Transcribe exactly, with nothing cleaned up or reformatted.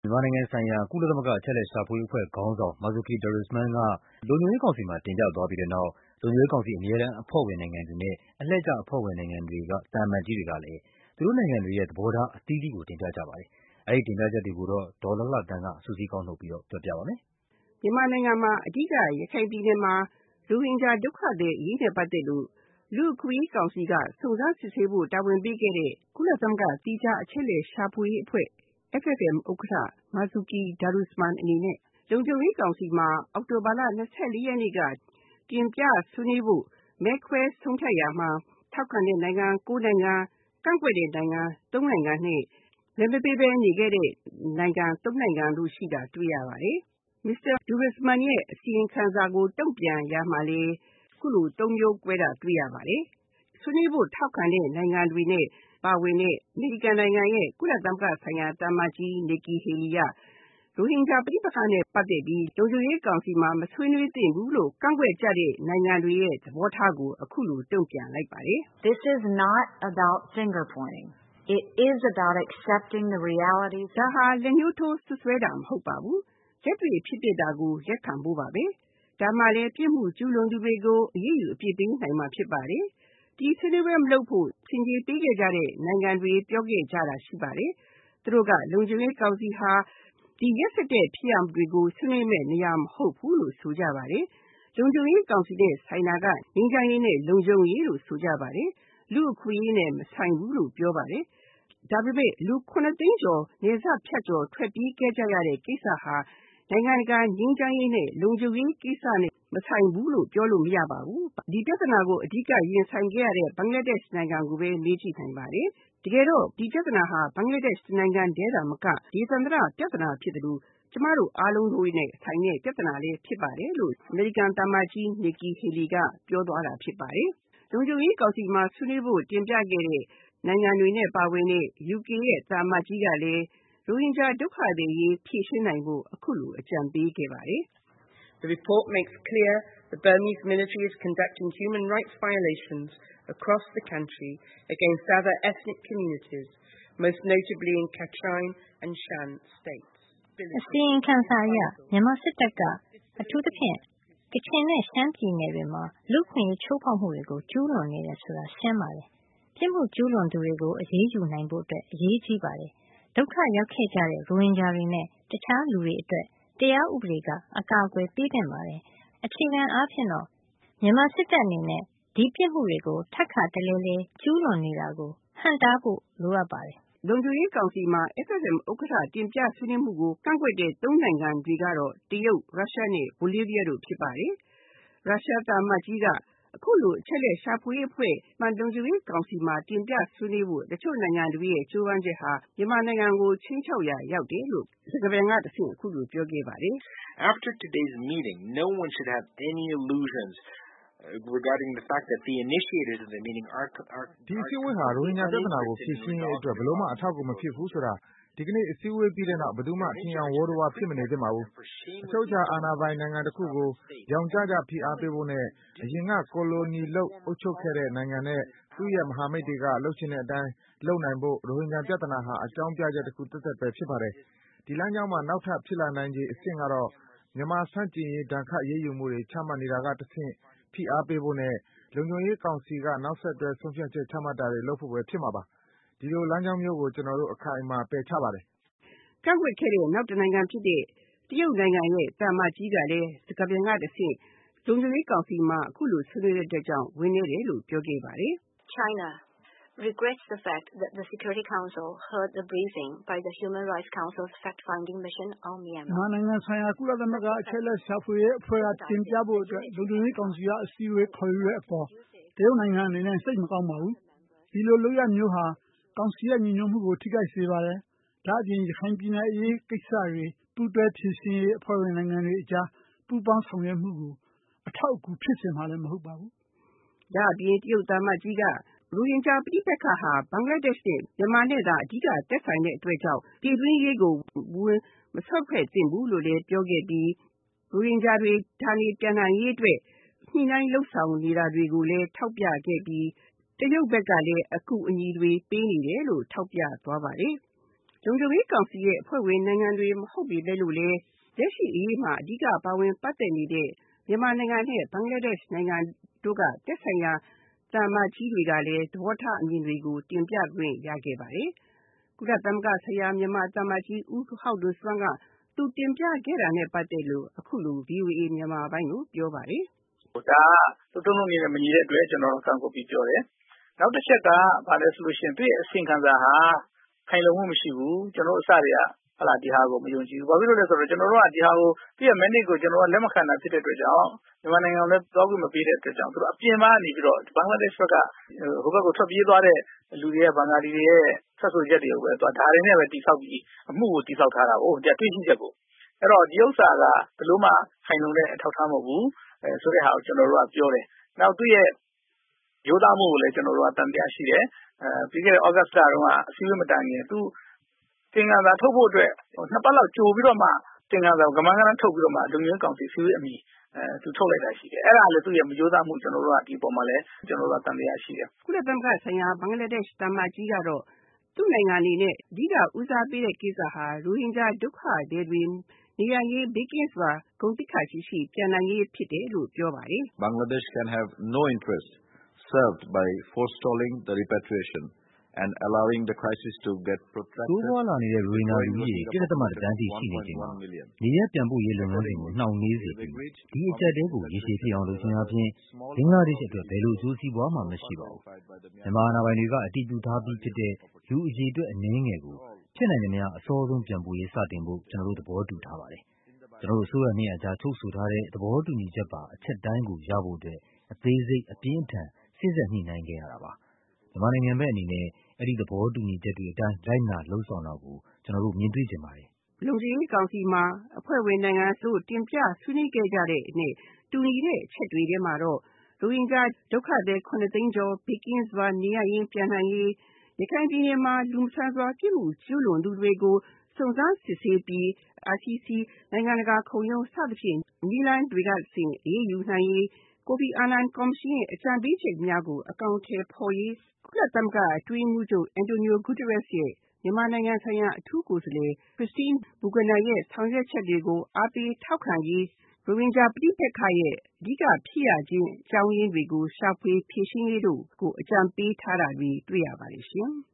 မြန်မာနိုင်ငံဆိုင်ရာကုလသမဂ္ဂအချက်အလက်ရှာဖွေရေးအဖွဲ့ခေါင်းဆောင် Marzuki Darusman ကလုံခြုံရေးကောင်စီမှာတင်ပြသွားပြီးတဲ့နောက် လုံခြုံရေးကောင်စီအမြဲတမ်းအဖွဲ့ဝင်နိုင်ငံတွေနဲ့ အလှည့်ကျအဖွဲ့ဝင်နိုင်ငံတွေက သံအမတ်ကြီးတွေကလည်း သူတို့နိုင်ငံတွေရဲ့သဘောထားအသီးသီးကိုတင်ပြကြပါတယ်။ အဲဒီတင်ပြချက်တွေကိုတော့ ဒေါ်လှလှသန်းက စုစည်းကောက်နုတ်ပြီးတော့ပြောပြပါမယ်။ မြန်မာနိုင်ငံမှာအဓိကရခိုင်ပြည်နယ်မှာရိုဟင်ဂျာဒုက္ခသည်အရေးနဲ့ပတ်သက်လို့လူ့အခွင့်အရေးကောင်စီကစုံစမ်းစစ်ဆေးဖို့တာဝန်ပေးခဲ့တဲ့ကုလသမဂ္ဂသီးခြားအချက်အလက်ရှာဖွေရေးအဖွဲ့ F F M ဥက္ကဋ္ဌ Marzuki Darusman အနေနဲ့လုံခြုံရေးကောင်စီမှာအောက်တိုဘာလ ၂၄ ရက်နေ့ကတင်ပြဆွေးနွေးဖို့မဲခွဲဆုံးဖြတ်ရာမှာထောက်ခံတဲ့နိုင်ငံ ၉ နိုင်ငံ၊ ကန့်ကွက်တဲ့နိုင်ငံ ၃ နိုင်ငံနဲ့မဲမပေးဘဲနေခဲ့တဲ့နိုင်ငံ ၃ နိုင်ငံတို့ရှိတာတွေ့ရပါတယ်။ မစ္စတာ Darusman ရဲ့အစီရင်ခံစာကိုတုံ့ပြန်ရာမှာလည်းအခုလို ၃ မျိုးကွဲတာတွေ့ရပါတယ်။ ဆွေးနွေးဖို့ထောက်ခံတဲ့နိုင်ငံတွေနဲ့ပါဝင်တဲ့အမေရိကန်နိုင်ငံရဲ့ကုလသမဂ္ဂဆိုင်ရာသံအမတ်ကြီး Nikki Haley ကရိုဟင်ဂျာပဋိပက္ခနဲ့ပတ်သက်ပြီးလုံခြုံရေးကောင်စီမှာမဆွေးနွေးသင့်ဘူးလို့ကန့်ကွက်ကြတဲ့နိုင်ငံတွေရဲ့သဘောထားကိုအခုလိုတုံ့ပြန်လိုက်ပါတယ်။ This is not about finger pointing. It is about accepting the reality. ဒါဟာလက်ညှိုးထိုးစွပ်စွဲတာမဟုတ်ပါဘူး။လက်တွေ့ဖြစ်ပျက်တာကိုလက်ခံဖို့ပါပဲ။ဒါမှလည်းပြစ်မှုကျူးလွန်သူတွေကိုအရေးယူအပြစ်ပေးနိုင်မှာဖြစ်ပါတယ်။ဒီဆွေးနွေးပွဲမလုပ်ဖို့ဆင်ခြေပေးခဲ့ကြတဲ့နိုင်ငံတွေပြောခဲ့ကြတာရှိပါတယ်။သူတို့ကလုံခြုံရေးကောင်စီဟာဒီရက်စက်တဲ့ဖြစ်ရပ်တွေကိုဆွေးနွေးမယ့်နေရာမဟုတ်ဘူးလို့ဆိုကြပါတယ်။လုံခြုံရေးကောင်စီနဲ့ဆိုင်တာကငြိမ်းချမ်းရေးနဲ့လုံခြုံရေးလို့ဆိုကြပါတယ်။လူ့အခွင့်အရေးနဲ့မဆိုင်ဘူးလို့ပြောပါတယ်။ဒါပေမဲ့လူ ၇ သိန်းကျော်နယ်စပ်ဖြတ်ကျော်ထွက်ပြေးခဲ့ကြရတဲ့ကိစ္စဟာနိုင်ငံတကာငြိမ်းချမ်းရေးနဲ့လုံခြုံရေးကိစ္စနဲ့မဆိုင်ဘူးလို့ပြောလို့မရပါဘူး။ဒီပြဿနာကိုအဓိကရင်ဆိုင်ခဲ့ရတဲ့ဘင်္ဂလားဒေ့ရှ်နိုင်ငံကိုပဲမေးကြည့်နိုင်ပါတယ်။တကယ်တော့ဒီပြဿနာဟာဘင်္ဂလားဒေ့ရှ်နိုင်ငံထဲသာမကဒေသန္တရပြဿနာဖြစ်တယ်လို့ကျမတို့အားလုံးတို့နဲ့ဆိုင်တဲ့ပြဿနာလည်းဖြစ်ပါတယ်လို့အမေရိကန်သံအမတ်ကြီး Nikki Haley ကပြောသွားတာဖြစ်ပါတယ်။လုံခြုံရေးကောင်စီမှာဆွေးနွေးဖို့တင်ပြခဲ့တဲ့နိုင်ငံတွေနဲ့ပါဝင်တဲ့ U K ရဲ့သံအမတ်ကြီးကလည်းရိုဟင်ဂျာဒုက္ခသည်အရေးဖြေရှင်းနိုင်ဖို့အခုလိုအကြံပေးခဲ့ပါတယ်။ The report makes clear the Burmese military is conducting human rights violations across the country against other ethnic communities, most notably in Kachin and Shan states. အစီရင်ခံစာအရမြန်မာစစ်တပ်ကအထူးသဖြင့်ကချင်နဲ့ရှမ်းပြည်နယ်တွေမှာလူ့အခွင့်အရေးချိုးဖောက်မှုတွေကိုကျူးလွန်နေတယ်ဆိုတာရှင်းပါတယ်။ပြစ်မှုကျူးလွန်သူတွေကိုအရေးယူနိုင်ဖို့အတွက်အရေးကြီးပါတယ်။ဒုက္ခရောက်ခဲ့ကြတဲ့ရိုဟင်ဂျာတွေနဲ့တခြားလူတွေအတွက်တရားဥပဒေကအကာအကွယ်ပေးသင့်ပါတယ်။အခြေခံအားဖြင့်တော့မြန်မာစစ်တပ်အနေနဲ့ဒီပြစ်မှုတွေကိုထပ်ခါတလဲလဲကျူးလွန်နေတာကိုဟန့်တားဖို့လိုအပ်ပါတယ်။လုံခြုံရေးကောင်စီမှာ F F M ဥက္ကဋ္ဌတင်ပြဆွေးနွေးမှုကိုကန့်ကွက်တဲ့ ၃ နိုင်ငံတွေကတော့တရုတ်၊ရုရှားနဲ့ဘိုလီးဗီးယားတို့ဖြစ်ပါတယ်။ရုရှားသံအမတ်ကြီးကအခုလိုအချက်အလက်ရှာဖွေရေးအဖွဲ့လုံခြုံရေးကောင်စီမှာတင်ပြဆွေးနွေးဖို့တချို့နိုင်ငံတွေရဲ့ကြိုးပမ်းချက်ဟာမြန်မာနိုင်ငံကိုခြိမ်းခြောက်ရာရောက်တယ်လို့စကားပြန်ကတဆင့်အခုလိုပြောခဲ့ပါတယ်။ After today's meeting, no one should have any illusions regarding the fact that the initiators of the meeting are are ဒီအစည်းအဝေးဟာရိုဟင်ဂျာပြဿနာကိုဖြေရှင်းရေးအတွက်ဘယ်လိုမှအထောက်အကူမဖြစ်ဘူးဆိုတာဒီကနေ့အစည်းအဝေးပြီးတဲ့နောက်ဘယ်သူမှထင်ယောင်ဝါးတဝါဖြစ်မနေသင့်ပါဘူး။အချုပ်အခြာအာဏာပိုင်နိုင်ငံတစ်ခုကိုရောင်ကျကျဖိအားပေးဖို့နဲ့အရင်ကကိုလိုနီလုပ်အုပ်ချုပ်ခဲ့တဲ့နိုင်ငံနဲ့သူ့ရဲ့မဟာမိတ်တွေကလုပ်ချင်တဲ့အတိုင်းလုပ်နိုင်ဖို့ရိုဟင်ဂျာပြဿနာဟာအကြောင်းပြချက်တစ်ခုသက်သက်ပဲဖြစ်ပါတယ်။ဒီလမ်းကြောင်းမှာနောက်ထပ်ဖြစ်လာနိုင်ခြေအဆင့်ကတော့မြန်မာဆန့်ကျင်ရေးဒဏ်ခတ်အရေးယူမှုတွေချမှတ်နေတာကတဆင့်ဖိအားပေးဖို့နဲ့လုံခြုံရေးကောင်စီကနောက်ဆက်တွဲဆုံးဖြတ်ချက်ချမှတ်တာတွေလုပ်ဖို့ပဲဖြစ်မှာပါ။ဒီလိုလမ်းကြောင်းမျိုးကိုကျွန်တော်တို့အခိုင်အမာပယ်ချပါတယ်။ကန့်ကွက်ခဲ့တဲ့နောက်တစ်နိုင်ငံဖြစ်တဲ့တရုတ်နိုင်ငံရဲ့သံအမတ်ကြီးကလည်းစကားပြန်ကတဆင့်လုံခြုံရေးကောင်စီမှာအခုလိုဆွေးနွေးတဲ့အတွက်ကြောင့်ဝမ်းနည်းတယ်လို့ပြောခဲ့ပါတယ်။ China regrets the fact that the Security Council heard the briefing by the Human Rights Council's fact-finding mission on Myanmar. မြန်မာနိုင်ငံဆိုင်ရာကုလသမဂ္ဂအချက်အလက်ရှာဖွေရေးအဖွဲ့ကတင်ပြဖို့အတွက်လုံခြုံရေးကောင်စီကအစည်းအဝေးခေါ်ယူတဲ့အပေါ်တရုတ်နိုင်ငံအနေနဲ့စိတ်မကောင်းပါဘူး။ဒီလိုလုပ်ရမျိုးဟာကောင်စီရဲ့ညီညွတ်မှုကိုထိခိုက်စေပါတယ်။ဒါ့အပြင်ရခိုင်ပြည်နယ်အရေးကိစ္စတွေပူးတွဲဖြေရှင်းရေးအဖွဲ့ဝင်နိုင်ငံတွေအကြားပူးပေါင်းဆောင်ရွက်မှုကိုအထောက်အကူဖြစ်စေမှာလည်းမဟုတ်ပါဘူး။ဒါ့အပြင်တရုတ်သံအမတ်ကြီးကရိုဟင်ဂျာပဋိပက္ခဟာဘင်္ဂလားဒေ့ရှ်နဲ့မြန်မာနဲ့သာအဓိကသက်ဆိုင်တဲ့အတွက်ကြောင့်ပြည်တွင်းရေးကိုဝင်မစွက်ဖက်သင့်ဘူးလို့လည်းပြောခဲ့ပြီးရိုဟင်ဂျာတွေဌာနေပြန်နိုင်ရေးအတွက်ညှိနှိုင်းလုပ်ဆောင်နေတာတွေကိုလည်းထောက်ပြခဲ့ပြီးတရုတ်ဘက်ကလည်းအကူအညီတွေပေးနေတယ်လို့ထောက်ပြသွားပါတယ်။လုံခြုံရေးကောင်စီရဲ့အဖွဲ့ဝင်နိုင်ငံတွေမဟုတ်ပေမဲ့လို့လည်းလက်ရှိအရေးမှာအဓိကပါဝင်ပတ်သက်နေတဲ့မြန်မာနိုင်ငံနဲ့ဘင်္ဂလားဒေ့ရှ်နိုင်ငံတို့ကသက်ဆိုင်ရာသံအမတ်ကြီးတွေကလည်းသဘောထားအမြင်တွေကိုတင်ပြခွင့်ရခဲ့ပါတယ်။ကုလသမဂ္ဂဆိုင်ရာမြန်မာသံအမတ်ကြီးဦးဟောက်ဒိုစွမ်းကသူတင်ပြခဲ့တာနဲ့ပတ်သက်လို့အခုလို ဗွီအိုအေ မြန်မာပိုင်းကိုပြောပါတယ်။ဒါကသုံးလုံးနေနဲ့မညီတဲ့အတွက်ကျွန်တော်တို့ကန့်ကွက်ပြီးပြောတယ်။နောက်တစ်ချက်ကဘာလဲဆိုလို့ရှိရင်သူ့ရဲ့အစီအခံစာဟာခိုင်လုံမှုမရှိဘူး။ကျွန်တော်အစတွေကဟလာဒီဟာကိုမယုံကြည်ဘူး။ဘာဖြစ်လို့လဲဆိုတော့ကျွန်တော်တို့ကဒီဟာကိုသူ့ရဲ့ mandate ကိုကျွန်တော်ကလက်မခံတာဖြစ်တဲ့အတွက်ကြောင့်မြန်မာနိုင်ငံလည်းသွားခွင့်မပေးတဲ့အတွက်ကြောင့်သူတို့အပြင်မှာနေပြီးတော့ဘင်္ဂလားဒေ့ရှ်ဘက်ကဟိုဘက်ကိုထွက်ပြေးသွားတဲ့လူတွေရဲ့ဘင်္ဂါလီတွေရဲ့ဆက်ဆိုချက်တွေကိုပဲသွားဒါတွေနဲ့ပဲတိဆောက်ပြီးအမှုကိုတိဆောက်ထားတာ။အိုးကြတွေ့ရှိချက်ကိုအဲ့တော့ဒီဥစ္စာကဘယ်လို့မှခိုင်လုံတဲ့အထောက်အထားမဟုတ်ဘူး။အဲဆိုတဲ့ဟာကိုကျွန်တော်တို့ကပြောတယ်။နောက်သူ့ရဲ့ရိုးသားမှုကိုလည်းကျွန်တော်တို့ကတန်တရားရှိတယ်။အဲပြီးခဲ့တဲ့ August လတုန်းကအစည်းအဝေးမတိုင်ခင်သူသင်္ကန်းစာထုတ်ဖို့အတွက်နှစ်ပတ်လောက်ကြိုပြီးတော့မှသင်္ကန်းစာကိုကမန်းကန်းထုတ်ပြီးတော့မှလုံခြုံရေးကောင်စီအစည်းအဝေးအမီအဲသူထုတ်လိုက်တာရှိတယ်။အဲ့ဒါလည်းသူ့ရဲ့မရိုးသားမှုကျွန်တော်တို့ကဒီပေါ်မှာလည်းကျွန်တော်တို့ကတန်တရားရှိတယ်။ကုလသမဂ္ဂဆိုင်ရာဘင်္ဂလားဒေ့ရှ်သံအမတ်ကြီးကတော့သူ့နိုင်ငံအနေနဲ့အဓိကဦးစားပေးတဲ့ကိစ္စဟာရိုဟင်ဂျာဒုက္ခသည်တွေနေရာရေးဘေးကင်းစွာဂုဏ်သိက္ခာရှိရှိပြန်နိုင်ရေးဖြစ်တယ်လို့ပြောပါတယ်။ Bangladesh can have no interest served by forestalling the repatriation and allowing the crisis to get protracted. တိုးပွားလာနေတဲ့ရိုဟင်ဂျာလူကြီးတွေ တစ်ဒသမတန်းစီရှိနေချိန်မှာနေရပြန်ပို့ရေးလုပ်ငန်းစဉ်ကိုနှောင့်နှေးစေပြီးဒီအကျပ်တဲကိုရေရှည်ဖြစ်အောင်လုပ်ခြင်းအပြင်ဘင်္ဂလားဒေ့ရှ်အတွက်ဘယ်လိုအကျိုးစီးပွားမှမရှိပါဘူး။မြန်မာအာဏာပိုင်တွေကအတည်ပြုထားပြီးဖြစ်တဲ့လူအရေအတွက်အနည်းငယ်ကိုဖြစ်နိုင်သမျှအစောဆုံးပြန်ပို့ရေးစတင်ဖို့ကျွန်တော်တို့သဘောတူထားပါတယ်။ကျွန်တော်တို့အစိုးရနှစ်ရပ်ကြားချုပ်ဆိုထားတဲ့သဘောတူညီချက်ပါအချက်တိုင်းကိုရဖို့အတွက်အသေးစိတ်အပြင်းထန်စဉ်းစားညှိနှိုင်းခဲ့ရတာပါ။မြန်မာနိုင်ငံဘက်အနေနဲ့အဲ့ဒီသဘောတူညီချက်တွေအတိုင်းလိုက်နာလှုံ့ဆော်တာကိုကျွန်တော်တို့မြင်တွေ့ကြပါတယ်။လုံခြုံရေးကောင်စီမှာအဖွဲ့ဝင်နိုင်ငံတို့တင်ပြဆွေးနွေးခဲ့ကြတဲ့နဲ့တူညီတဲ့အချက်တွေထဲမှာတော့ရိုဟင်ဂျာဒုက္ခသည်ခုနှစ်သိန်းကျော်ဘေးကင်းစွာနေရရင်ပြန်နိုင်ရေးရခိုင်ပြည်နယ်မှာလူမဆန်စွာပြစ်မှုကျူးလွန်သူတွေကိုစုံစမ်းစစ်ဆေးပြီး I C C နိုင်ငံတကာခုံရုံးစသဖြင့်နည်းလမ်းတွေကဆင့်အရေးယူနိုင်ရေးကိုဖီအာနန်ကော်မရှင်ရဲ့အကြံပေးချက်များကိုအကောင်အထည်ဖော်ရေးကုလသမဂ္ဂအတွင်းရေးမှူးချုပ်အန်တိုနီယိုဂူတာရက်စ်ရဲ့မြန်မာနိုင်ငံဆိုင်ရာအထူးကိုယ်စားလှယ်ခရစ္စတင်းဘူဂနာရဲ့ဆောင်ရွက်ချက်တွေကိုအားပေးထောက်ခံရေးရိုဟင်ဂျာပဋိပက္ခရဲ့အဓိကဖြစ်ရခြင်းအကြောင်းရင်းတွေကိုရှာဖွေဖြေရှင်းရေးတို့ကိုအကြံပေးထားတာတွေတွေ့ရပါတယ်ရှင်။